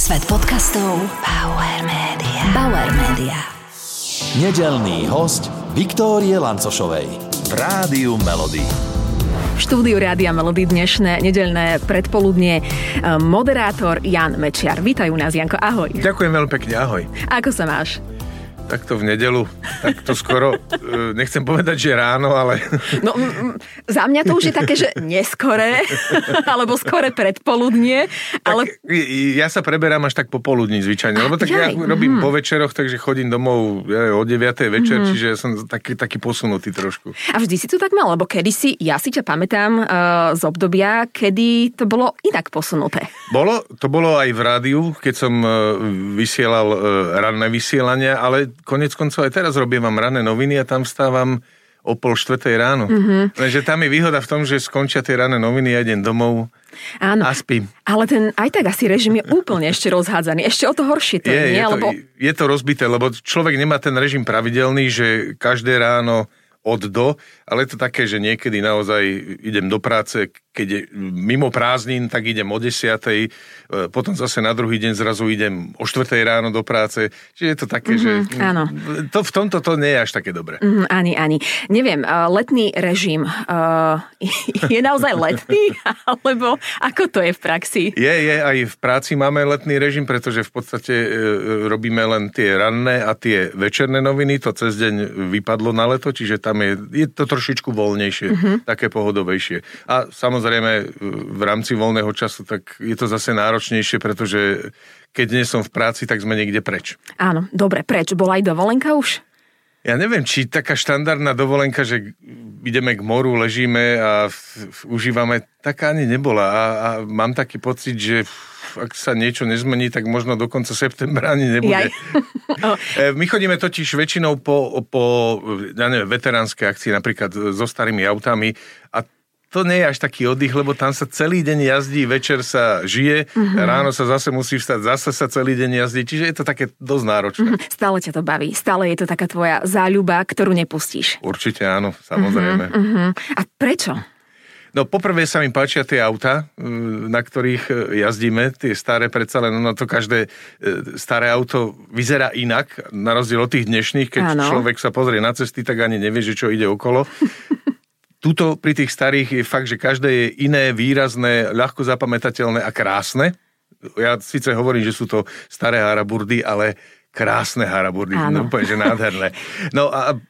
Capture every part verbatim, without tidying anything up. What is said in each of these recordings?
Svet podcastov Bauer Media. Bauer Media. Nedeľný host Viktórie Lancošovej v Rádiu Melody. V štúdiu Rádia Melody dnešné nedeľné predpoludnie moderátor Jan Mečiar. Vítajú nás, Janko, ahoj. Ďakujem veľmi pekne, ahoj. Ako sa máš? Takto v nedeľu, takto skoro, nechcem povedať, že ráno, ale... No, m- za mňa to už je také, že neskoré, alebo skore predpoludnie, ale... Tak, ja sa preberám až tak popoludní zvyčajne, lebo tak ja robím po večeroch, takže chodím domov ja, o deviatej večer, mm-hmm. čiže som taký, taký posunutý trošku. A vždy si to tak mal, lebo kedysi, ja si ťa pamätám uh, z obdobia, kedy to bolo inak posunuté. Bolo, to bolo aj v rádiu, keď som uh, vysielal uh, ranné vysielania, ale konec koncov aj teraz robím vám ranné noviny a tam vstávam o pol štvrtej ráno. Mm-hmm. Lenže tam je výhoda v tom, že skončia tie ranné noviny, ja idem domov Áno, a spím. Ale ten aj tak asi režim je úplne ešte rozhádzaný. Ešte o to horšie to je, nie? Je to, Lebo... je to rozbité, lebo človek nemá ten režim pravidelný, že každé ráno od do, ale je to také, že niekedy naozaj idem do práce, keď je mimo prázdnin, tak idem o desiatej, potom zase na druhý deň zrazu idem o štvrtej ráno do práce. Čiže je to také, mm-hmm, že áno. To, v tomto to nie je až také dobré. Mm, ani, ani. Neviem, letný režim uh, je naozaj letný? Alebo ako to je v praxi? Je, je, aj v práci máme letný režim, pretože v podstate e, robíme len tie ranné a tie večerné noviny, to cez deň vypadlo na leto, čiže tam je, je to trošičku voľnejšie, mm-hmm. také pohodovejšie. A samozrejme v rámci voľného času, tak je to zase náročnejšie, pretože keď nie som v práci, tak sme niekde preč. Áno, dobre, preč. Bola aj dovolenka už? Ja neviem, či taká štandardná dovolenka, že ideme k moru, ležíme a f- f- užívame, taká ani nebola. A, a mám taký pocit, že ak sa niečo nezmení, tak možno do konca septembra ani nebude. oh. My chodíme totiž väčšinou po, po ja neviem, veteránske akcie, napríklad so starými autami a to nie je až taký oddych, lebo tam sa celý deň jazdí, večer sa žije, mm-hmm. ráno sa zase musí vstať, zase sa celý deň jazdí, čiže je to také dosť náročné. Mm-hmm. Stále ťa to baví, stále je to taká tvoja záľuba, ktorú nepustíš. Určite áno, samozrejme. Mm-hmm. A prečo? No poprvé sa mi páčia tie auta, na ktorých jazdíme, tie staré, predsa len no to každé staré auto vyzerá inak, na rozdiel od tých dnešných, keď áno. človek sa pozrie na cesty, tak ani nevie, že čo ide okolo. Tuto pri tých starých je fakt, že každé je iné, výrazné, ľahko zapamätateľné a krásne. Ja síce hovorím, že sú to staré haraburdy, ale krásne haraburdy, no, úplne, že nádherné. No a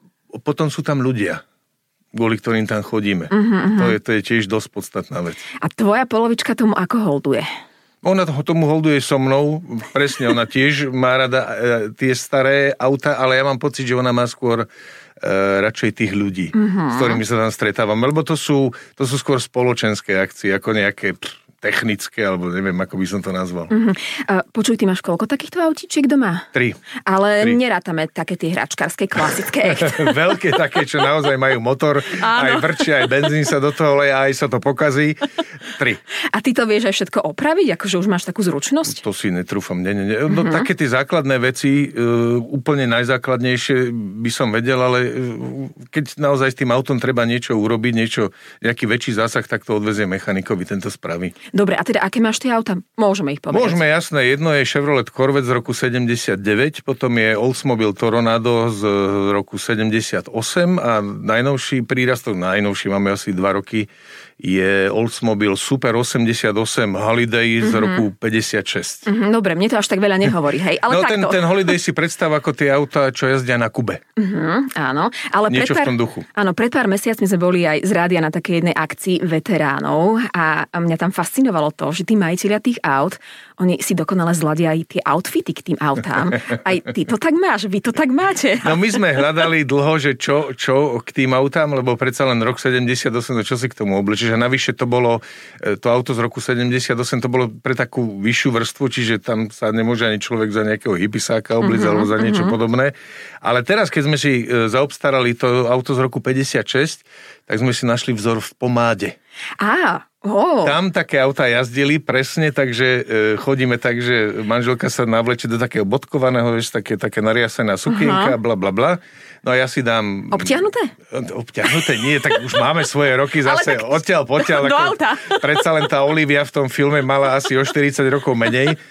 potom sú tam ľudia, kvôli ktorým tam chodíme. Uh-huh, uh-huh. To je, to je tiež dosť podstatná vec. A tvoja polovička tomu ako holduje? Ona tomu holduje so mnou, presne, ona tiež má rada e, tie staré auta, ale ja mám pocit, že ona má skôr Uh, radšej tých ľudí, uh-huh. s ktorými sa tam stretávam. Lebo to sú, to sú skôr spoločenské akcie, ako nejaké pff, technické, alebo neviem, ako by som to nazval. Uh-huh. Uh, počuj, ty máš koľko takýchto autíčiek doma? Tri. Ale Tri. nerátame také tie hračkárske, klasické. Veľké také, čo naozaj majú motor, áno. aj vrčia, aj benzín sa do toho leje, aj sa to pokazí. Tri. A ty to vieš aj všetko opraviť? Akože už máš takú zručnosť? To si netrúfam. Nie, nie, nie. No, uh-huh. Také tie základné veci, uh, úplne najzákladnejšie by som vedel, ale uh, keď naozaj s tým autom treba niečo urobiť, niečo, nejaký väčší zásah, tak to odvezie mechanikovi, tento spraví. Dobre, a teda aké máš tie auta? Môžeme ich povedať. Môžeme, jasné. Jedno je Chevrolet Corvette z roku sedemdesiatdeväť, potom je Oldsmobile Toronado z roku sedemdesiatosem a najnovší prírastok, najnovší máme asi dva roky, je Oldsmobile Super osemdesiatosem Holiday z mm-hmm. roku päťdesiatšesť. Mm-hmm, dobre, mne to až tak veľa nehovorí, hej. Ale no takto. ten, ten Holiday si predstav ako tie autá, čo jazdia na Kube. Mm-hmm, áno. Ale niečo pár, v tom duchu. Áno, pred pár mesiacmi sme boli aj z rádia na takej jednej akcii veteránov a mňa tam fascinovalo to, že tí majitelia tých aut, oni si dokonale zladia aj tie outfity k tým autám. Aj ty to tak máš, vy to tak máte. No my sme hľadali dlho, že čo, čo k tým autám, lebo predsa len rok sedemdesiatosem, no čo si k tomu oblečíš. A navyše to bolo, to auto z roku sedemdesiatosem, to bolo pre takú vyššiu vrstvu, čiže tam sa nemôže ani človek za nejakého hypisáka obliecť uh-huh, alebo za niečo uh-huh. podobné. Ale teraz, keď sme si zaobstarali to auto z roku päťdesiatšesť, tak sme si našli vzor v pomáde. Á, oh. Tam také autá jazdili presne, takže e, chodíme tak, že manželka sa navleče do takého bodkovaného, vieš, také, také nariasená sukienka, uh-huh. bla, bla, bla. No a ja si dám... Obťahnuté? Obťahnuté nie, tak už máme svoje roky zase tak... odtiaľ potiaľ. Do auta. Predsa len tá Olivia v tom filme mala asi o štyridsať rokov menej.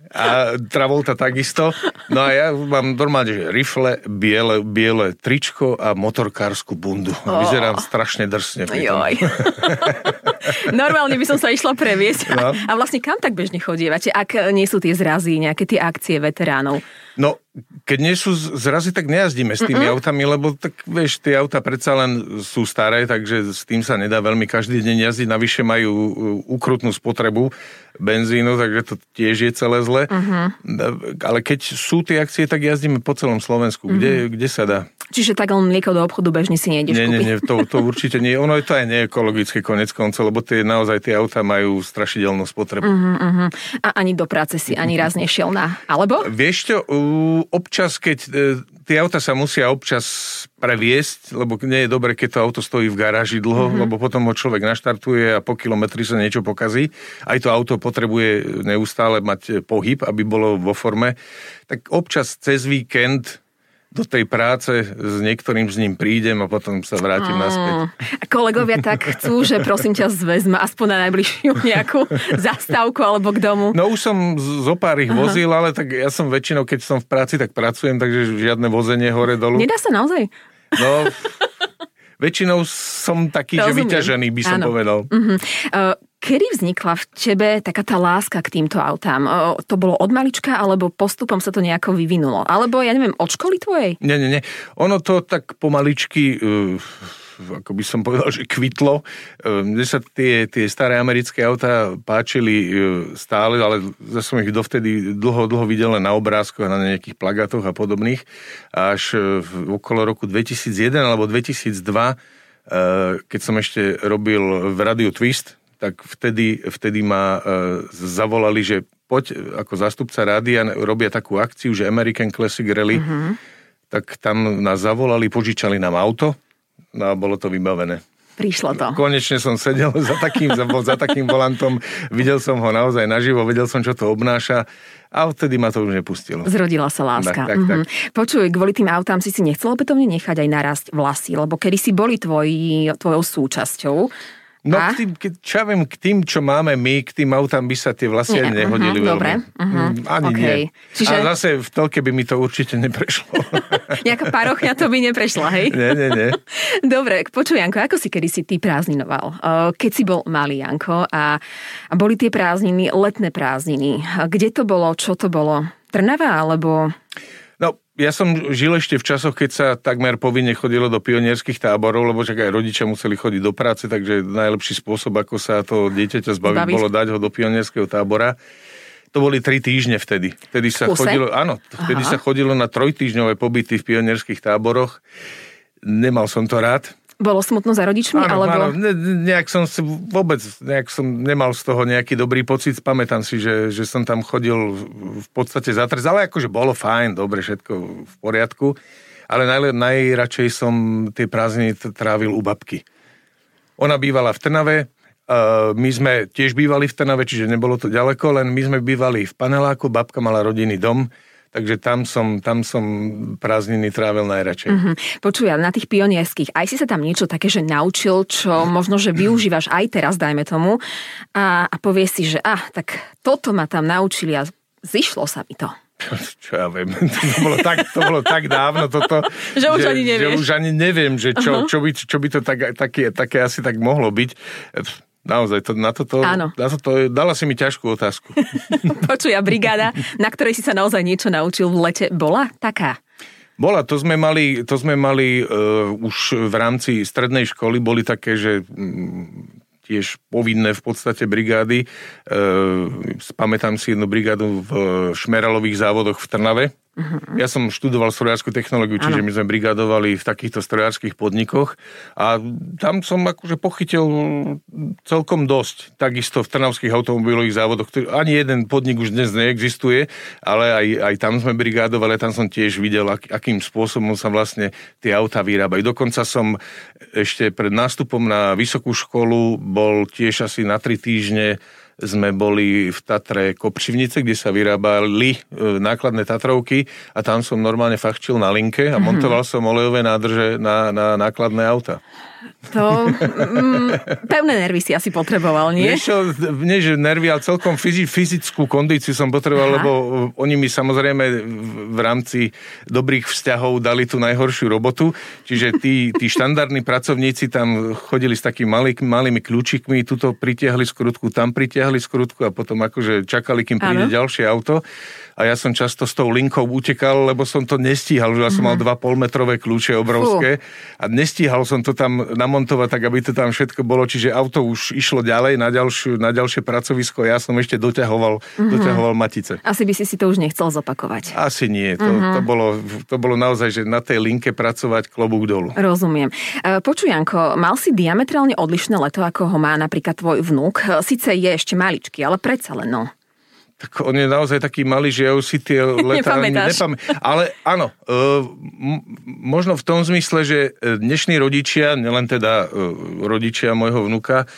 A Travolta takisto. No a ja mám normálne, že rifle, biele, biele tričko a motorkárskú bundu. Oh. Vyzerám strašne drsne. Joj. Normálne by som sa išla previesť. No. A vlastne kam tak bežne chodívate, ak nie sú tie zrazy, nejaké tie akcie veteránov? No, keď nie sú zrazy, tak nejazdíme s tými Mm-mm. autami, lebo tak vieš, tie auta predsa len sú staré, takže s tým sa nedá veľmi každý deň jazdiť. Navyše majú ukrutnú spotrebu benzínu, takže to tiež je celé zle. Uh-huh. Ale keď sú tie akcie, tak jazdíme po celom Slovensku. Uh-huh. Kde, kde sa dá? Čiže tak len mlieko do obchodu bežne si nejdeš kúpiť? Nie, nie, nie, to, to určite nie. Ono je to aj neekologické konec koncov, lebo tie, naozaj tie auta majú strašidelnú spotrebu. Uh-huh, uh-huh. A ani do práce si ani raz nešiel na... Alebo? Vieš čo, občas, keď... Tie auta sa musia občas previesť, lebo nie je dobre, keď to auto stojí v garáži dlho, mm-hmm. lebo potom ho človek naštartuje a po kilometri sa niečo pokazí. Aj to auto potrebuje neustále mať pohyb, aby bolo vo forme. Tak občas cez víkend do tej práce s niektorým z ním prídem a potom sa vrátim mm. naspäť. A kolegovia tak chcú, že prosím ťa zväzme aspoň na najbližšiu nejakú zastávku alebo k domu. No už som zo pár ich vozil, ale tak ja som väčšinou, keď som v práci, tak pracujem, takže žiadne vozenie hore-dolu. Nedá sa naozaj? No... Väčšinou som taký, Rozumiem. Že vyťažený, by som Áno. povedal. Uh-huh. Uh, kedy vznikla v tebe taká tá láska k týmto autám? Uh, to bolo od malička, alebo postupom sa to nejako vyvinulo? Alebo, ja neviem, od školy tvojej? Nie, nie, nie. Ono to tak pomaličky... Uh, ako by som povedal, že kvitlo. Mne sa tie, tie staré americké autá páčili stále, ale zase som ich dovtedy dlho, dlho videl len na obrázkoch, na nejakých plagátoch a podobných. Až v okolo roku dvetisícjeden alebo dvetisícdva, keď som ešte robil v Radio Twist, tak vtedy, vtedy ma zavolali, že poď ako zástupca rádia, robia takú akciu, že American Classic Rally, mm-hmm. tak tam nás zavolali, požičali nám auto. No a bolo to vybavené. Prišlo to. Konečne som sedel za takým, za, za takým volantom, videl som ho naozaj naživo, vedel som, čo to obnáša a vtedy ma to už nepustilo. Zrodila sa láska. Tak, tak, mm-hmm. tak. Počuj, kvôli tým autám si si nechcel opätovne nechať aj narásť vlasy, lebo kedy si boli tvoj, tvojou súčasťou. No k tým, keď, čo ja viem, k tým, čo máme my, k tým autám by sa tie vlasy ani nehodili uh-huh, veľmi. Dobre. Uh-huh. Ani okay. nie. Čiže... A zase v telke by mi to určite neprešlo. Nejaká parochňa to by neprešla, hej? Nie, nie, nie. Dobre, počuj, Janko, ako si kedysi ty prázdninoval? Keď si bol malý, Janko, a, a boli tie prázdniny, letné prázdniny. Kde to bolo? Čo to bolo? Trnava, alebo... No, ja som žil ešte v časoch, keď sa takmer povinne chodilo do pionierských táborov, lebo však aj rodičia museli chodiť do práce, takže najlepší spôsob, ako sa to dieťaťa zbaviť, Zbaviť. bolo dať ho do pionierského tábora. To boli tri týždne vtedy. Vtedy sa chodilo, áno, vtedy Aha. sa chodilo na trojtýždňové pobyty v pionierských táboroch. Nemal som to rád. Bolo smutno za rodičmi? Áno, alebo... áno. Ne, nejak som si vôbec, nejak som nemal z toho nejaký dobrý pocit. Pamätám si, že, že som tam chodil v podstate za trest, ale akože bolo fajn, dobre, všetko v poriadku. Ale naj, najradšej som tie prázdniny trávil u babky. Ona bývala v Trnave, uh, my sme tiež bývali v Trnave, čiže nebolo to ďaleko, len my sme bývali v paneláku, babka mala rodinný dom, takže tam som, tam som prázdniny trávil najradšej. Mm-hmm. Počuj, na tých pionierských, aj si sa tam niečo také, že naučil, čo možno, že využívaš aj teraz, dajme tomu, a, a povieš si, že ah, tak toto ma tam naučili a zišlo sa mi to. Čo ja viem, to bolo tak, to bolo tak dávno toto, že už že, ani nevieš. Že už ani neviem, že čo, uh-huh. čo, by, čo by to tak, také, také asi tak mohlo byť. Naozaj, to, na, toto, na toto dala si mi ťažkú otázku. Počuj, a brigáda, na ktorej si sa naozaj niečo naučil v lete, bola taká? Bola, to sme mali, to sme mali uh, už v rámci strednej školy, boli také, že um, tiež povinné v podstate brigády. Uh, spamätám si jednu brigádu v šmeralových závodoch v Trnave. Uh-huh. Ja som študoval strojárskú technológiu, čiže ano. My sme brigádovali v takýchto strojárskych podnikoch a tam som akože pochytil celkom dosť. Takisto v trnavských automobilových závodoch, ktorý, ani jeden podnik už dnes neexistuje, ale aj, aj tam sme brigádovali, tam som tiež videl, ak, akým spôsobom sa vlastne tie autá vyrábajú. Dokonca som ešte pred nástupom na vysokú školu bol tiež asi na tri týždne sme boli v Tatre Kopřivnice, kde sa vyrábali nákladné Tatrovky a tam som normálne fachčil na linke a montoval som olejové nádrže na, na nákladné auta. To mm, pevné nervy si asi potreboval, nie? Vieš čo, nie že nervy, ale celkom fyzickú kondíciu som potreboval, Aha. lebo oni mi samozrejme v rámci dobrých vzťahov dali tú najhoršiu robotu. Čiže tí, tí štandardní pracovníci tam chodili s takými malý, malými kľúčikmi, tuto pritiahli skrutku, tam pritiahli skrutku a potom akože čakali, kým príde ano. ďalšie auto. A ja som často s tou linkou utekal, lebo som to nestíhal, že ja som mal dva polmetrové kľúče obrovské Fú. a nestíhal som to tam namontovať tak, aby to tam všetko bolo, čiže auto už išlo ďalej na, ďalšiu, na ďalšie pracovisko a ja som ešte doťahoval, mm-hmm. doťahoval matice. Asi by si si to už nechcel zopakovať. Asi nie, to, mm-hmm. to, bolo, to bolo naozaj, že na tej linke pracovať klobúk dolu. Rozumiem. Počuj, Janko, mal si diametrálne odlišné leto, ako ho má napríklad tvoj vnuk. Sice je ešte maličký, ale predsa len no. Tak on je naozaj taký malý, že ja už si tie letá nepamätám. Ale áno, e, m- možno v tom zmysle, že dnešní rodičia, nielen teda e, rodičia môjho vnuka,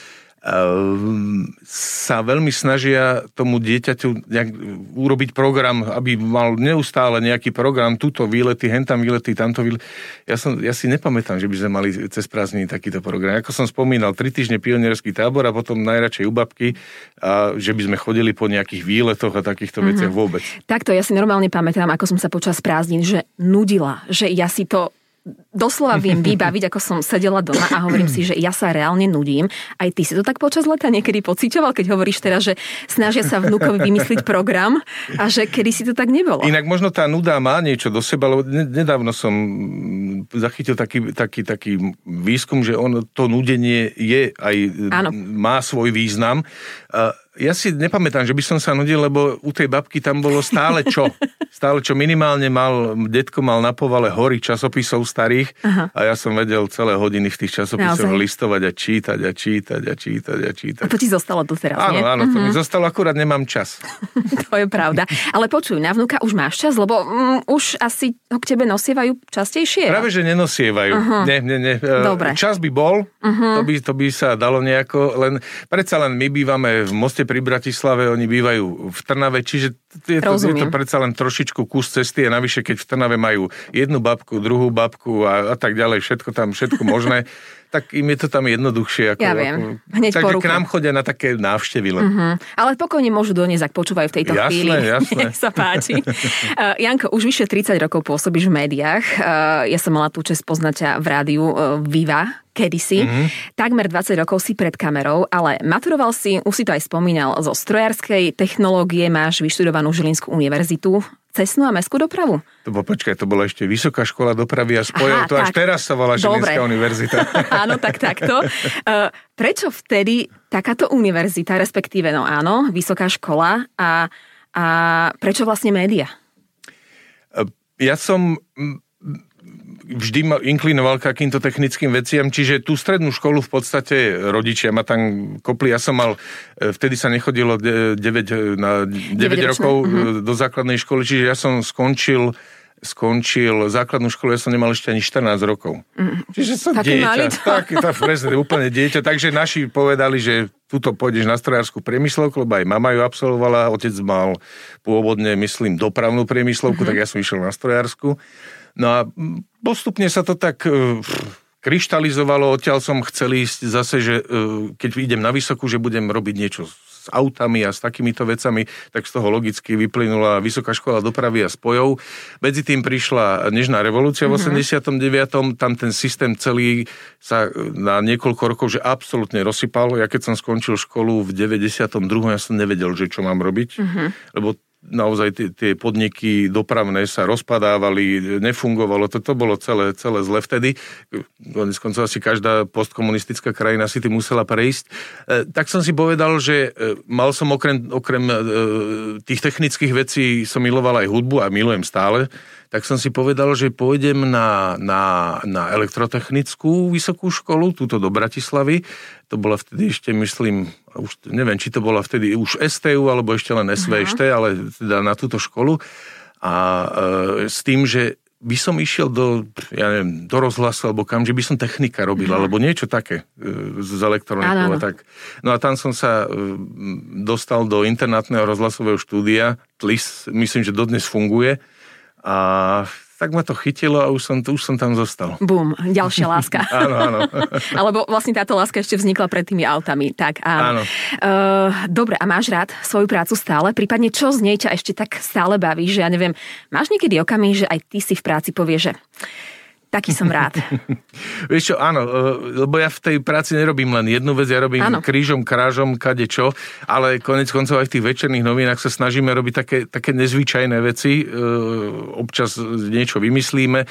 sa veľmi snažia tomu dieťaťu nejak urobiť program, aby mal neustále nejaký program, tuto výlety, hentam výlety, tamto výlety. Ja, som, ja si nepamätám, že by sme mali cez prázdniny takýto program. Ako som spomínal, tri týždne pionierský tábor a potom najradšej u babky, a že by sme chodili po nejakých výletoch a takýchto mm-hmm. veciach vôbec. Takto, ja si normálne pamätám, ako som sa počas prázdnin, že nudila, že ja si to doslova viem vybaviť, ako som sedela doma a hovorím si, že ja sa reálne nudím. Aj ty si to tak počas leta niekedy pociťoval, keď hovoríš teraz, že snažia sa vnúkovi vymysliť program a že kedy si to tak nebolo. Inak možno tá nuda má niečo do seba, lebo nedávno som zachytil taký, taký, taký výskum, že on, to nudenie je aj, Áno. má svoj význam. Ja si nepamätám, že by som sa nudil, lebo u tej babky tam bolo stále čo. Stále čo minimálne mal, detko mal na povale hory časopisov starých Aha. a ja som vedel celé hodiny v tých časopisoch Naozaj. listovať a čítať a čítať a čítať a čítať. A to ti zostalo doteraz, áno, nie? Áno, to uh-huh. mi zostalo, akurát nemám čas. To je pravda. Ale počuj, na vnuka už máš čas, lebo mm, už asi ho k tebe nosievajú častejšie? Práve, že nenosievajú. Uh-huh. Nie, nie, nie. Dobre. Čas by bol, uh-huh. to, by, to by sa dalo nejako, len predsa len my bývame v Moste pri Bratislave, oni bývajú v Trnave, čiže je to, je to predsa len trošičku kus cesty a navyše, keď v Trnave majú jednu babku, druhú babku a, a tak ďalej, všetko tam, všetko možné, tak im je to tam jednoduchšie. Ako, ja viem, ako, hneď takže po k nám chodia na také návštevy. Uh-huh. Ale pokojne môžu doniesť, ak počúvajú v tejto jasné, chvíli. Jasné, Nech sa páči. uh, Janko, už vyše tridsať rokov pôsobíš v médiách. Uh, ja som mala tú česť poznať ťa v rádiu uh, Viva, kedysi. Mm-hmm. Takmer dvadsať rokov si pred kamerou, ale maturoval si, už si to aj spomínal, zo strojárskej technológie, máš vyštudovanú Žilinskú univerzitu, cestnú a mestskú dopravu. To bolo, počkaj, to bola ešte Vysoká škola dopravy a spojov, to tak. Až teraz sa volá Žilinská univerzita. Áno, tak takto. Uh, prečo vtedy takáto univerzita, respektíve, no áno, Vysoká škola a, a prečo vlastne média? Uh, ja som... vždy ma inklinoval k takýmto technickým veciam, čiže tú strednú školu v podstate rodičia ma tam kopli. Ja som mal, vtedy sa nechodilo deväť, na deväť rokov uh-huh. do základnej školy, čiže ja som skončil skončil základnú školu, ja som nemal ešte ani štrnásť rokov. Mm. Čiže som Taký dieťa. Taký, tak, presne, úplne dieťa. Takže naši povedali, že tuto pôjdeš na strojárskú priemyslovku, lebo aj mama ju absolvovala, otec mal pôvodne, myslím, dopravnú priemyslovku, mm-hmm. tak ja som išiel na strojárskú. No a postupne sa to tak kryštalizovalo, odtiaľ som chcel ísť zase, že keď idem na vysokú, že budem robiť niečo s autami a s takýmito vecami, tak z toho logicky vyplynula Vysoká škola dopravy a spojov. Medzi tým prišla Nežná revolúcia v osemdesiatom deviatom Tam ten systém celý sa na niekoľko rokov, že absolútne rozsypal. Ja keď som skončil školu v deväťdesiatom druhom ja som nevedel, že čo mám robiť, uh-huh. lebo naozaj tie, tie podniky dopravné sa rozpadávali, nefungovalo, to, to bolo celé, celé zle vtedy. Konec koncov asi každá postkomunistická krajina si tým musela prejsť. E, tak som si povedal, že e, mal som okrem, okrem e, tých technických vecí som miloval aj hudbu a milujem stále, tak som si povedal, že pôjdem na, na, na elektrotechnickú vysokú školu, túto do Bratislavy. To bola vtedy ešte, myslím, už neviem, či to bola vtedy už es té ú, alebo ešte len es vé šte, uh-huh. ale teda na túto školu. A e, s tým, že by som išiel do, ja neviem, do rozhlasu, alebo kam, že by som technika robil, uh-huh. alebo niečo také e, z elektronikou. Tak. No a tam som sa e, dostal do internátneho rozhlasového štúdia. T L I S, myslím, že dodnes funguje. A tak ma to chytilo a už som, už som tam zostal. Bum, ďalšia láska. Áno, áno. Alebo vlastne táto láska ešte vznikla pred tými autami. Tak, áno. áno. Uh, dobre, a máš rád svoju prácu stále? Prípadne čo z nej ťa ešte tak stále baví? Že ja neviem, máš niekedy okamih, že aj ty si v práci povieš, že taký som rád. Vieš čo, áno, lebo ja v tej práci nerobím len jednu vec, ja robím áno. krížom, krážom, kadečo, ale konec koncov aj v tých večerných novinách sa snažíme robiť také, také nezvyčajné veci, občas niečo vymyslíme.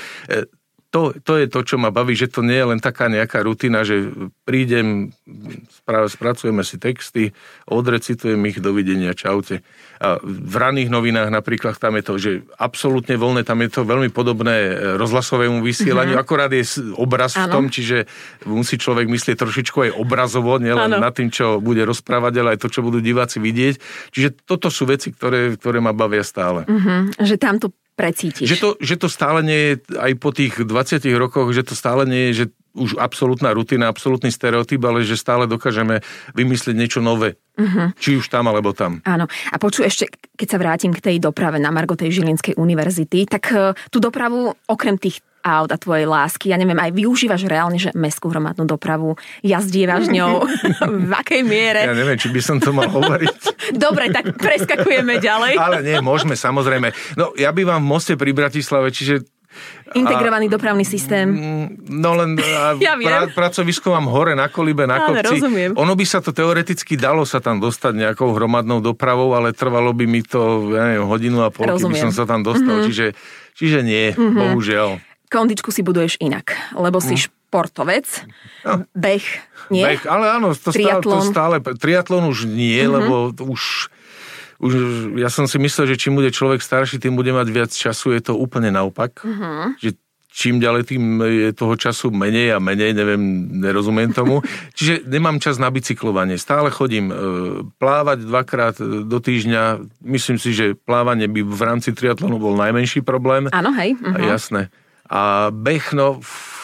To, to je to, čo ma baví, že to nie je len taká nejaká rutina, že prídem, spracujeme si texty, odrecitujem ich, dovidenia, čaute. A v ranných novinách napríklad tam je to, že absolútne voľné, tam je to veľmi podobné rozhlasovému vysielaniu, mm-hmm. akorát je obraz ano. v tom, čiže musí človek myslieť trošičku aj obrazovo, nielen nad tým, čo bude rozprávať, ale aj to, čo budú diváci vidieť. Čiže toto sú veci, ktoré, ktoré ma bavia stále. Mm-hmm. Že tam to precítiš. Že to, že to stále nie je, aj po tých dvadsiatich rokoch, že to stále nie je, že už absolútna rutina, absolútny stereotyp, ale že stále dokážeme vymyslieť niečo nové. Uh-huh. Či už tam, alebo tam. Áno. A počuj ešte, keď sa vrátim k tej doprave na margo tej Žilinskej univerzity, tak uh, tú dopravu, okrem tých aut a tvojej lásky, ja neviem, aj využívaš reálne, že mestskú hromadnú dopravu, jazdívaš ňou, v akej miere? Ja neviem, či by som to mal hovoriť. Dobre, tak preskakujeme ďalej. Ale nie, môžeme, samozrejme. No, ja bývam v Moste pri Bratislave, čiže integrovaný a, dopravný systém. No len ja pra, pracovisko mám hore na Kolibe, na ale kopci. Rozumiem. Ono by sa to teoreticky dalo sa tam dostať nejakou hromadnou dopravou, ale trvalo by mi to, ja neviem, hodinu a pol, keby som sa tam dostal. Mm-hmm. Čiže, čiže nie, mm-hmm. bohužiaľ. Kondičku si buduješ inak, lebo si mm. športovec, no. beh, nie? Beh, ale áno, to stále, to stále, triatlon už nie, mm-hmm. lebo už... Už, ja som si myslel, že čím bude človek starší, tým bude mať viac času, je to úplne naopak. Uh-huh. Že čím ďalej, tým je toho času menej a menej, neviem, nerozumiem tomu. Čiže nemám čas na bicyklovanie. Stále chodím e, plávať dvakrát do týždňa. Myslím si, že plávanie by v rámci triatlonu bol najmenší problém. Áno, hej. Uh-huh. Jasné. A beh, no...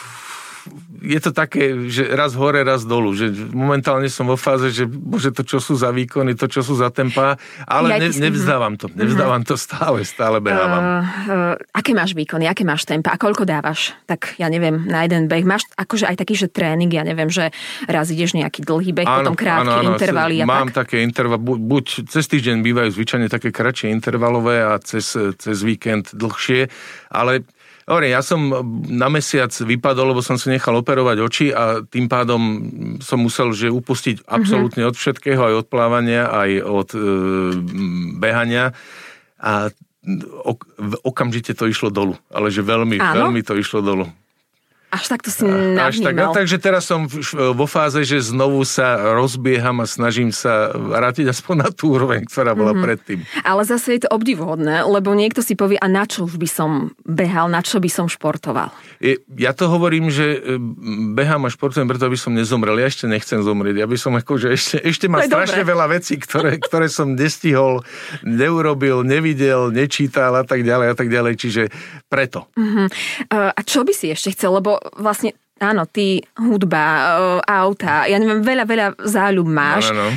Je to také, že raz hore, raz dolu, že momentálne som vo fáze, že bože, to čo sú za výkony, to čo sú za tempá, ale ja ne, nevzdávam to, nevzdávam uh-huh. to stále, stále behávam. Uh, uh, aké máš výkony, aké máš tempa a koľko dávaš? Tak ja neviem, na jeden beh máš akože aj taký, že tréning, ja neviem, že raz ideš nejaký dlhý beh, áno, potom krátke áno, áno, intervaly a mám tak? také intervaly, buď cez týždeň bývajú zvyčajne také kratšie intervalové a cez, cez víkend dlhšie, ale dobre, ja som na mesiac vypadol, lebo som si nechal operovať oči a tým pádom som musel že upustiť absolútne mm-hmm. od všetkého, aj od plávania, aj od e, behania a ok, okamžite to išlo dolu, ale že veľmi, Áno? veľmi to išlo dolu. Až tak to si navnímal. Tak, no, takže teraz som vo fáze, že znovu sa rozbieham a snažím sa vrátiť aspoň na tú úroveň, ktorá bola mm-hmm. predtým. Ale zase je to obdivuhodné, lebo niekto si povie, a na čo už by som behal, na čo by som športoval? Ja to hovorím, že behám a športujem, preto by som nezomrel. Ja ešte nechcem zomrieť. Ja by som akože ešte, ešte mám strašne dobré. veľa vecí, ktoré, ktoré som nestihol, neurobil, nevidel, nečítal a tak ďalej a tak ďalej. Čiže preto. Mm-hmm. A čo by si ešte chcel? Lebo vlastne, áno, ty, hudba, auta, ja neviem, veľa, veľa záľub máš. No, no, no.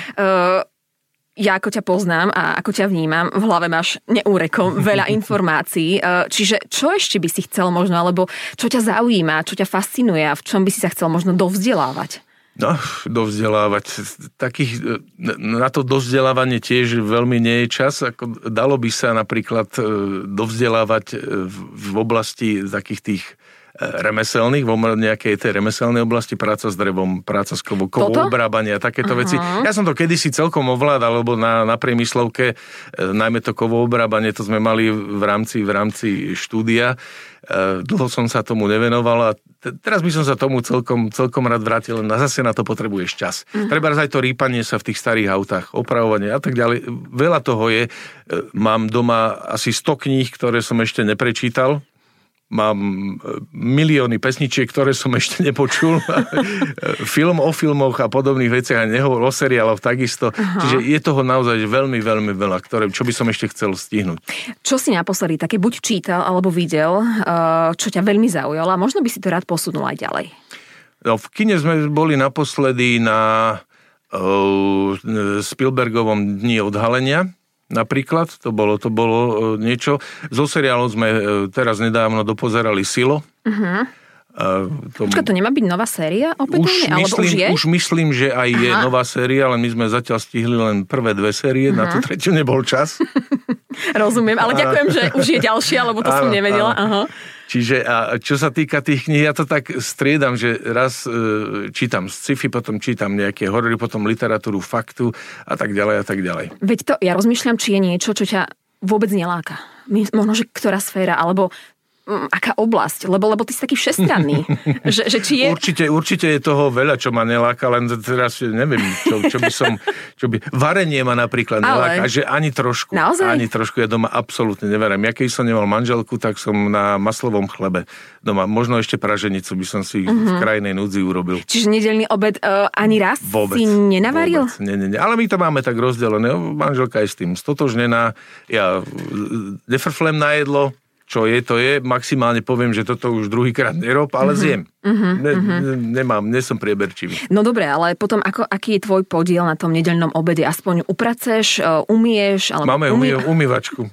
Ja ako ťa poznám a ako ťa vnímam, v hlave máš neúrekom veľa informácií. Čiže čo ešte by si chcel možno, alebo čo ťa zaujíma, čo ťa fascinuje a v čom by si sa chcel možno dovzdelávať? No, dovzdelávať. Takých, na to dovzdelávanie tiež veľmi nie je čas. Ako dalo by sa napríklad dovzdelávať v oblasti takých tých remeselných, v nejakej tej remeselnej oblasti, práca s drevom, práca s kovou, kovou obrábanie a takéto uh-huh. veci. Ja som to kedysi celkom ovládal, lebo na, na priemyslovke, najmä to kovou obrábanie, to sme mali v rámci, v rámci štúdia. Dlho som sa tomu nevenoval a teraz by som sa tomu celkom, celkom rád vrátil, len zase na to potrebuješ čas. Uh-huh. Treba aj to rýpanie sa v tých starých autách, opravovanie a tak ďalej. Veľa toho je. Mám doma asi sto kníh, ktoré som ešte neprečítal. Mám milióny pesničiek, ktoré som ešte nepočul. Film o filmoch a podobných veciach, a nehovor o seriáloch takisto. Aha. Čiže je toho naozaj veľmi, veľmi veľa, ktoré, čo by som ešte chcel stihnúť. Čo si naposledy také buď čítal, alebo videl, čo ťa veľmi zaujalo a možno by si to rád posunul aj ďalej? No, v kine sme boli naposledy na uh, Spielbergovom dni odhalenia. napríklad, to bolo, to bolo niečo. Zo seriálov sme teraz nedávno dopozerali Silo. Uh-huh. Uh, to... Počka, to nemá byť nová séria opätovne? Už myslím, už, je? už myslím, že aj Aha. je nová séria, ale my sme zatiaľ stihli len prvé dve série, uh-huh. na tú tretiu nebol čas. Rozumiem, ale ďakujem, že už je ďalšia, lebo to áno, som nevedela. Aha. Čiže a čo sa týka tých kníh, ja to tak striedam, že raz e, čítam sci-fi, potom čítam nejaké horory, potom literatúru faktu a tak ďalej a tak ďalej. Veď to, ja rozmýšľam, či je niečo, čo ťa vôbec neláka. Možno, že ktorá sféra, alebo aká oblasť, lebo, lebo ty si taký všestranný. že, že či je... určite, určite je toho veľa, čo ma neláka, len teraz neviem, čo, čo by som... Čo by... Varenie ma napríklad neláka, ale... že ani trošku. Naozaj? Ani trošku, ja doma absolútne neverím. Ja keď som nemal manželku, tak som na maslovom chlebe doma. Možno ešte praženicu by som si uh-huh. v krajnej núdzi urobil. Čiže nedeľný obed uh, ani raz vôbec, si nenavaril? Vôbec. Nie, nie, nie. Ale my to máme tak rozdelené. Manželka je s tým stotožnená. Ja nefrflem na jedlo. Čo je, to je. Maximálne poviem, že toto už druhýkrát nerob, ale uh-huh. zjem. Uh-huh. Ne, ne, nemám, nie som prieberčivý. No dobre, ale potom ako, aký je tvoj podiel na tom nedeľnom obede? Aspoň upraceš, umieš? Alebo Máme umie... umývačku.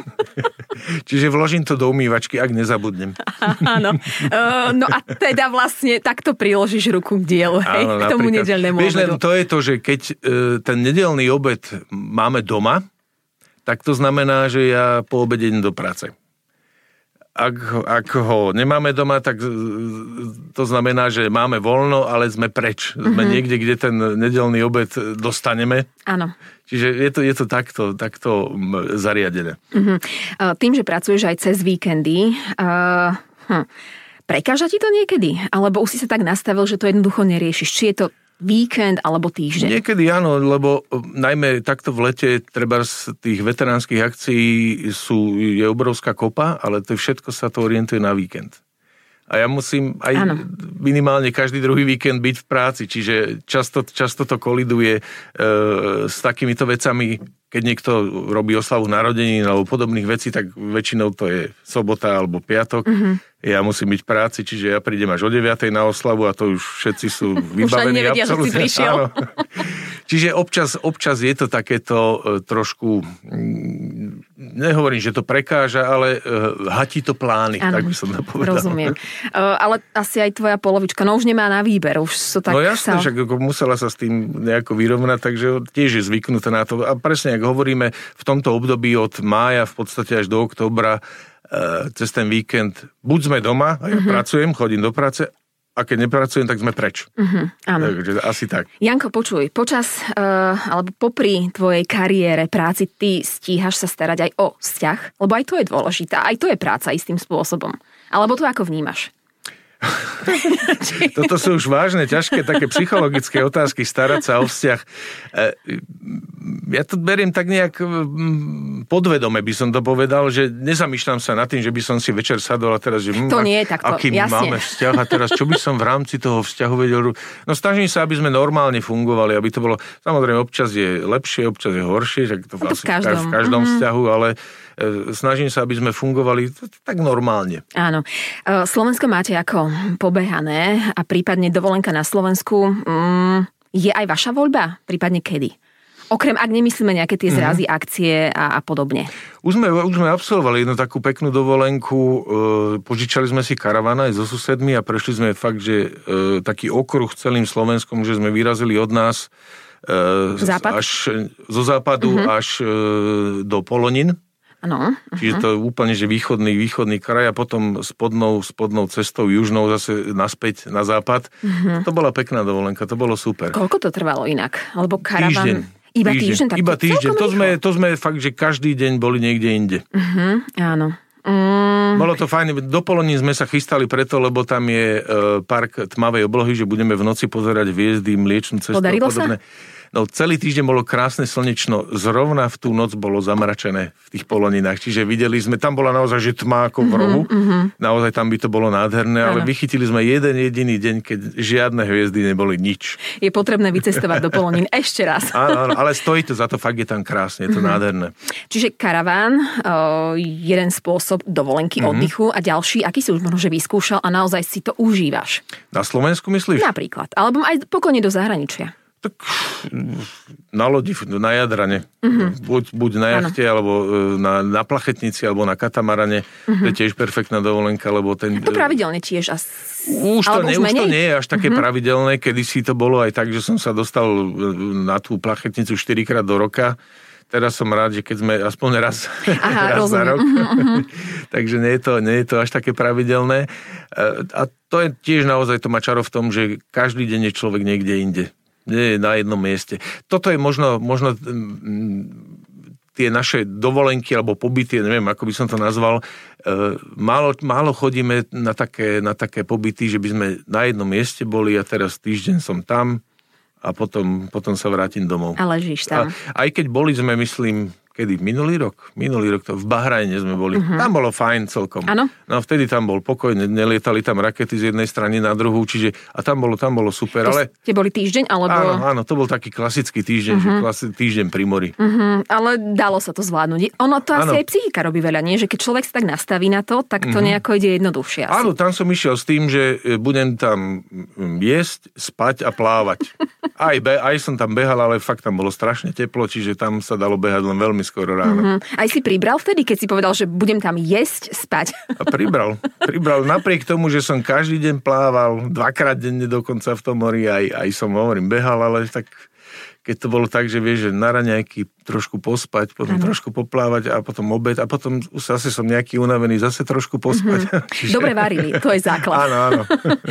Čiže vložím to do umývačky, ak nezabudnem. Áno. Uh, no a teda vlastne takto priložíš ruku k dielu, hej, áno, k tomu nedeľnému Vieš, obedu. To je to, že keď uh, ten nedeľný obed máme doma, tak to znamená, že ja po obede idem do práce. Ak, ak ho nemáme doma, tak to znamená, že máme voľno, ale sme preč. Sme mm-hmm. niekde, kde ten nedeľný obed dostaneme. Áno. Čiže je to, je to takto, takto zariadené. Mm-hmm. Tým, že pracuješ aj cez víkendy, uh, hm, prekáža ti to niekedy? Alebo už si sa tak nastavil, že to jednoducho neriešiš? Či je to víkend alebo týždeň? Niekedy áno, lebo najmä takto v lete treba z tých veteránskych akcií sú, je obrovská kopa, ale to všetko sa to orientuje na víkend. A ja musím aj ano. minimálne každý druhý víkend byť v práci, čiže často, často to koliduje e, s takýmito vecami, keď niekto robí oslavu narodenín alebo podobných vecí, tak väčšinou to je sobota alebo piatok. Mm-hmm. Ja musím byť v práci, čiže ja prídem až o deviatej na oslavu a to už všetci sú vybavení. Už ani nevedia, že si prišiel. Áno. Čiže občas, občas je to takéto e, trošku, m, nehovorím, že to prekáža, ale e, hatí to plány, ano, tak by som to povedal. Rozumiem. Uh, ale asi aj tvoja polovička, no už nemá na výber, už so tak... No jasne, však sa... musela sa s tým nejako vyrovnať, takže tiež je zvyknutá na to. A presne, ak hovoríme v tomto období od mája v podstate až do októbra, uh, cez ten víkend, buď sme doma, a ja uh-huh. pracujem, chodím do práce, a keď nepracujem, tak sme preč. Uh-huh, áno. Takže asi tak. Janko, počuj, počas, uh, alebo popri tvojej kariére, práci, ty stíhaš sa starať aj o vzťah? Lebo aj to je dôležité, aj to je práca istým spôsobom. Alebo to ako vnímaš? Toto sú už vážne, ťažké, také psychologické otázky, starať sa o vzťah. Ja to beriem tak nejak podvedome, by som to povedal, že nezamýšľam sa nad tým, že by som si večer sadol a teraz, že to nie je takto, aký máme vzťah a teraz, čo by som v rámci toho vzťahu vedel. No snažím sa, aby sme normálne fungovali, aby to bolo, samozrejme občas je lepšie, občas je horšie, že to v každom, v každom mm-hmm. vzťahu, ale snažím sa, aby sme fungovali tak normálne. Áno. Slovensko máte ako pobehané a prípadne dovolenka na Slovensku. Mm, je aj vaša voľba? Prípadne kedy? Okrem, ak nemyslíme nejaké tie zrazy, mm-hmm. akcie a, a podobne. Už sme, už sme absolvovali jednu takú peknú dovolenku. E, požičali sme si karavan aj so susedmi a prešli sme fakt, že e, taký okruh celým Slovenskom, že sme vyrazili od nás e, Západ? až zo západu mm-hmm. až e, do Polonín. Ano, čiže to je úplne, že východný, východný kraj a potom spodnou, spodnou cestou južnou zase naspäť na západ. Uh-huh. To bola pekná dovolenka, to bolo super. Koľko to trvalo inak? Lebo karavan... Týždeň. Iba týždeň? týždeň tak Iba týždeň. To sme, to sme fakt, že každý deň boli niekde inde. Uh-huh. Áno. Mm. Bolo to fajn. Do Polonín sme sa chystali preto, lebo tam je e, park tmavej oblohy, že budeme v noci pozerať hviezdy, mliečnú cestu. Podarilo sa? No celý týždeň bolo krásne slnečno, zrovna v tú noc bolo zamračené v tých Poloninách, čiže videli sme, tam bola naozaj že tma ako v rohu, mm-hmm. naozaj tam by to bolo nádherné, ale ano. Vychytili sme jeden jediný deň, keď žiadne hviezdy neboli nič. Je potrebné vycestovať do Polonín ešte raz. Áno, áno, ale stojí to za to, fakt je tam krásne, je to mm-hmm. nádherné. Čiže karaván, jeden spôsob dovolenky, mm-hmm. oddychu a ďalší, aký si už možno že vyskúšal a naozaj si to užívaš? Na Slovensku myslíš? Napríklad, alebo aj pokojne do zahraničia. Tak na lodi, na Jadrane. Uh-huh. Buď, buď na jachte, ano. alebo na, na plachetnici, alebo na katamarane. Uh-huh. To je tiež perfektná dovolenka, lebo ten... To pravidelne tiež asi... Už to, ne, už to nie je až také uh-huh. pravidelné. Kedysi to bolo aj tak, že som sa dostal na tú plachetnicu štyrikrát do roka. Teraz som rád, že keď sme aspoň raz, Aha, raz za rok. Uh-huh. Takže nie je, to, nie je to až také pravidelné. A to je tiež naozaj, to má čaro v tom, že každý deň je človek niekde inde. Nie je na jednom mieste. Toto je možno, možno tie naše dovolenky alebo pobyty, neviem, ako by som to nazval, málo, málo chodíme na také, na také pobyty, že by sme na jednom mieste boli a teraz týždeň som tam a potom, potom sa vrátim domov. A ležíš tam. A aj keď boli sme, myslím, kedy? Minulý rok? Minulý rok to v Bahrajne sme boli. Uh-huh. Tam bolo fajn celkom. Áno. No vtedy tam bol pokoj, nelietali tam rakety z jednej strany na druhú, čiže a tam bolo, tam bolo super, to ale... Ste boli týždeň, alebo... Áno, áno, to bol taký klasický týždeň, uh-huh. že klasi, týždeň pri mori. Uh-huh. Ale dalo sa to zvládnuť. Ono to asi áno. aj psychika robí veľa, nie? Že keď človek sa tak nastaví na to, tak to uh-huh. nejako ide jednoduchšie asi. Áno, tam som išiel s tým, že budem tam jesť, spať a plávať. Aj, be, aj som tam behal, ale fakt tam bolo strašne teplo, čiže tam sa dalo behať len veľmi skoro ráno. Uh-huh. Aj si pribral vtedy, keď si povedal, že budem tam jesť, spať? A pribral. Pribral napriek tomu, že som každý deň plával, dvakrát denne dokonca v tom mori, aj, aj som, hovorím, behal, ale tak keď to bolo tak, že vieš, že na raňajky trošku pospať, potom ano. trošku poplávať a potom obed a potom zase som nejaký unavený, zase trošku pospať. Mm-hmm. Čiže... Dobre varili, to je základ. Áno, áno.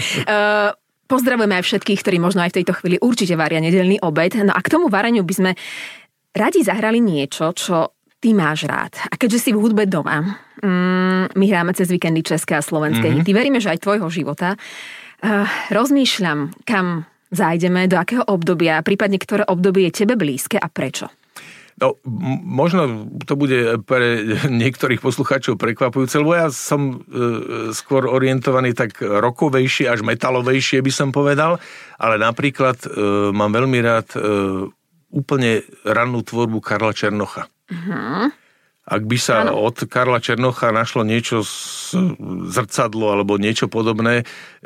uh, pozdravujeme aj všetkých, ktorí možno aj v tejto chvíli určite varia nedeľný obed. No a k tomu vareniu by sme radi zahrali niečo, čo ty máš rád. A keďže si v hudbe doma, mm, my hráme cez víkendy české a slovenské mm-hmm. hity, veríme, že aj tvojho života. Uh, rozmýšľam, kam zájdeme, do akého obdobia, prípadne ktoré obdobie je tebe blízke a prečo? No, m- možno to bude pre niektorých poslucháčov prekvapujúce, lebo ja som e, skôr orientovaný tak rockovejšie, až metalovejšie by som povedal, ale napríklad e, mám veľmi rád e, úplne rannú tvorbu Karla Černocha. Uh-huh. Ak by sa ano. od Karla Černocha našlo niečo z zrcadlo alebo niečo podobné,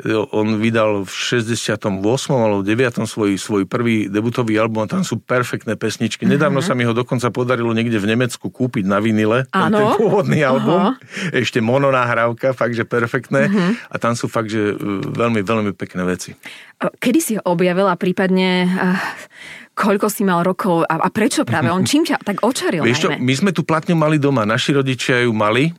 on vydal v šesťdesiatom ôsmom alebo deviatom svoj, svoj prvý debutový album a tam sú perfektné pesničky. Uh-huh. Nedávno sa mi ho dokonca podarilo niekde v Nemecku kúpiť na vinile, ten, ten pôvodný album. Uh-huh. Ešte mononahrávka, fakt, že perfektné. Uh-huh. A tam sú fakt, že veľmi, veľmi pekné veci. Kedy si ho objavila, prípadne... Uh... Koľko si mal rokov a, a prečo práve on? Čím ťa tak očaril? Vieš čo, my sme tú platňu mali doma, naši rodičia ju mali.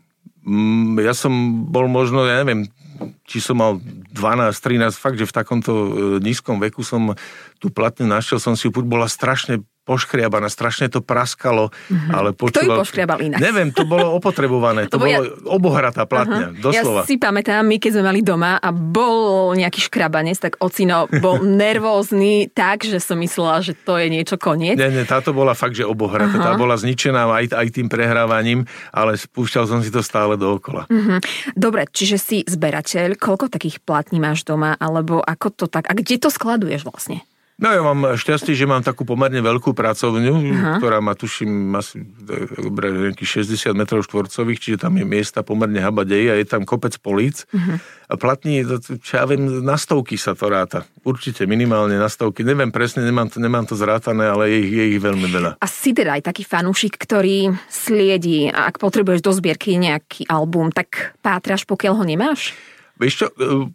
Ja som bol možno, ja neviem, či som mal dvanásť, trinásť, fakt, že v takomto nízkom veku som tú platňu našiel, som si ju, bola strašne poškriabaná, strašne to praskalo, mm-hmm. ale počúval... Kto ju poškriabal inak? Neviem, to bolo opotrebované, to bolo ja... obohratá platňa, uh-huh. doslova. Ja si pamätám, my keď sme mali doma a bol nejaký škrabanec, tak ocino bol nervózny tak, že som myslela, že to je niečo koniec. Nie, nie, táto bola fakt, že obohratá, uh-huh. tá bola zničená aj, aj tým prehrávaním, ale spúšťal som si to stále dookola. Uh-huh. Dobre, čiže si zberateľ, koľko takých platní máš doma, alebo ako to tak, a kde to skladuješ vlastne? No ja mám šťastie, že mám takú pomerne veľkú pracovňu, uh-huh. ktorá má, tuším, asi nejakých šesťdesiat metrov štvorcových, čiže tam je miesta pomerne habadej a je tam kopec políc. Uh-huh. A platní, čo ja viem, na stovky sa to ráta. Určite minimálne na stovky. Neviem presne, nemám to, nemám to zrátané, ale je ich, je ich veľmi veľa. A si teda aj taký fanúšik, ktorý sliedí, a ak potrebuješ do zbierky nejaký album, tak pátraš, pokiaľ ho nemáš? Vieš čo...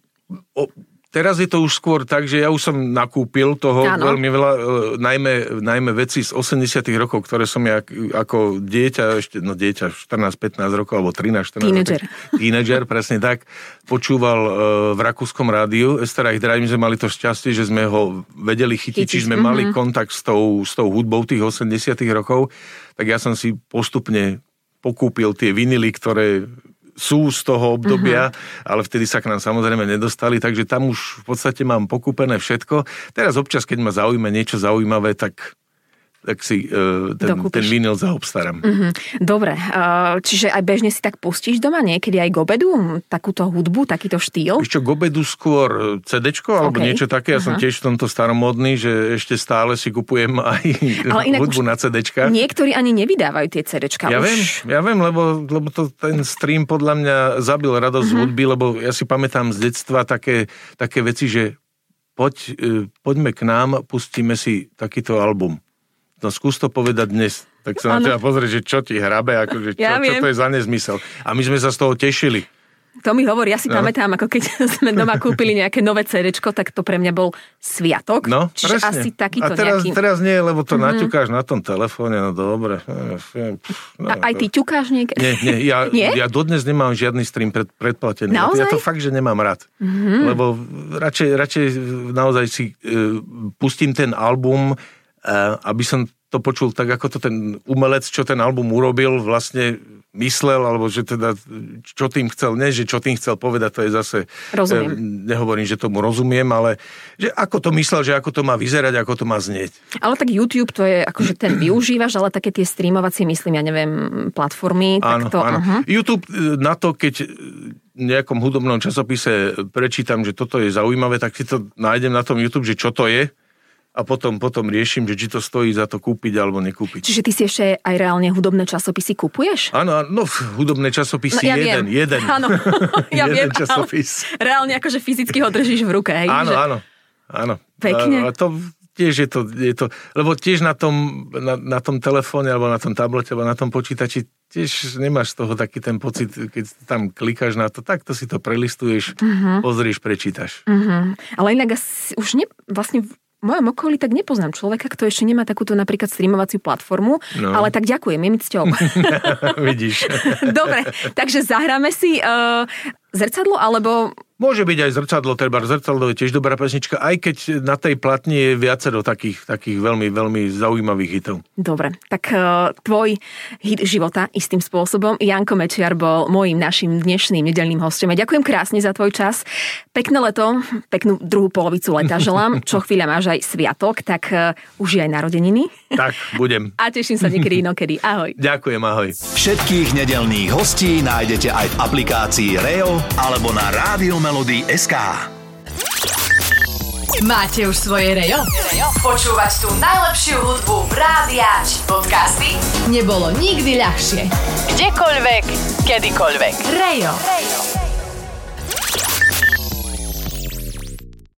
O, Teraz je to už skôr tak, že ja už som nakúpil toho Áno. veľmi veľa, najmä, najmä veci z osemdesiatych rokov, ktoré som ja ako dieťa, ešte, no dieťa, štrnásť pätnásť rokov, alebo trinásť štrnásť Teenager. rokov. Teenager, presne tak. Počúval v rakúskom rádiu. Esterreich drei, my sme mali to šťastie, že sme ho vedeli chytiť, čiže sme mm-hmm. mali kontakt s tou, s tou hudbou tých osemdesiatych rokov. Tak ja som si postupne pokúpil tie vinily, ktoré sú z toho obdobia, uh-huh. ale vtedy sa k nám samozrejme nedostali, takže tam už v podstate mám pokúpené všetko. Teraz občas, keď ma zaujíme niečo zaujímavé, tak, tak si uh, ten, ten vinyl zaobstaram. Uh-huh. Dobre, uh, čiže aj bežne si tak pustíš doma niekedy aj k obedu? Takúto hudbu, takýto štýl? Ešte k obedu skôr cédečko, alebo okay. niečo také. Ja uh-huh. som tiež v tomto staromodný, že ešte stále si kupujem aj hudbu na cédečka. Niektorí ani nevydávajú tie cédečka. Ja už. viem, ja viem, lebo, lebo to, ten stream podľa mňa zabil radosť uh-huh. hudby, lebo ja si pamätám z detstva také, také veci, že poď, poďme k nám, pustíme si takýto album. No skús to povedať dnes. Tak sa na teba pozrie, že čo ti hrabe, akože čo, ja čo to je za nezmysel. A my sme sa z toho tešili. To mi hovorí, ja si no. pamätám, ako keď sme doma kúpili nejaké nové cédečko, tak to pre mňa bol sviatok. No, čiže presne. Asi takýto a teraz, nejaký... teraz nie, lebo to mm-hmm. naťukáš na tom telefóne, no dobre. No, a aj ty ťukáš niekedy? Nie, nie, ja, nie? ja dodnes nemám žiadny stream pred, predplatený. Naozaj? Ja to fakt, že nemám rád. Mm-hmm. Lebo radšej, radšej naozaj si uh, pustím ten album, uh, aby som to počul tak, ako to ten umelec, čo ten album urobil, vlastne myslel, alebo že teda, čo tým chcel, ne, že čo tým chcel povedať, to je zase... Rozumiem. Eh, nehovorím, že tomu rozumiem, ale že ako to myslel, že ako to má vyzerať, ako to má znieť. Ale tak YouTube, to je akože ten využívaš, ale také tie streamovacie, myslím, ja neviem, platformy, áno, tak to... Áno. Uh-huh. YouTube na to, keď v nejakom hudobnom časopise prečítam, že toto je zaujímavé, tak si to nájdem na tom YouTube, že čo to je. A potom, potom riešim, že či to stojí za to kúpiť alebo nekúpiť. Čiže ty si ešte aj reálne hudobné časopisy kupuješ? Áno, no hudobné časopisy, no, ja jeden, viem. jeden. Áno, ja jeden viem, časopis. Reálne akože fyzicky ho držíš v ruke, hej? Áno, že... áno, áno. Pekne. A to tiež je to, je to, lebo tiež na tom, na, na tom telefóne, alebo na tom tablete, alebo na tom počítači, tiež nemáš z toho taký ten pocit, keď tam klikáš na to, tak to si to prelistuješ, uh-huh. pozrieš, prečítaš. Uh-huh. Ale inak asi už ne, vlastne... V mojom okolí tak nepoznám človeka, kto ešte nemá takúto napríklad streamovaciu platformu, no. Ale tak ďakujem, je mi cťou. Vidíš. Dobre, takže zahráme si uh, zrcadlo, alebo... Môže byť aj zrcadlo, treba zrcadlo je tiež dobrá pesnička, aj keď na tej platni je viacero takých, takých veľmi, veľmi zaujímavých hitov. Dobre, tak uh, tvoj hit života istým spôsobom. Janko Mečiar bol môjim našim dnešným nedeľným hostom. Ďakujem krásne za tvoj čas. Pekné leto, peknú druhú polovicu leta želám. Čo chvíľa máš aj sviatok, tak uh, už je aj narodeniny. Tak, budem. A teším sa niekedy inokedy. Ahoj. Ďakujem, ahoj. Všetkých nedeľných hostí nájdete aj v aplikácii Reo alebo na rádio melody bodka es ká. Máte už svoje Rejo? Počúvať tú najlepšiu hudbu rádia či podcasty nebolo nikdy ľahšie. Kdekoľvek, kedykoľvek. Rejo. Rejo.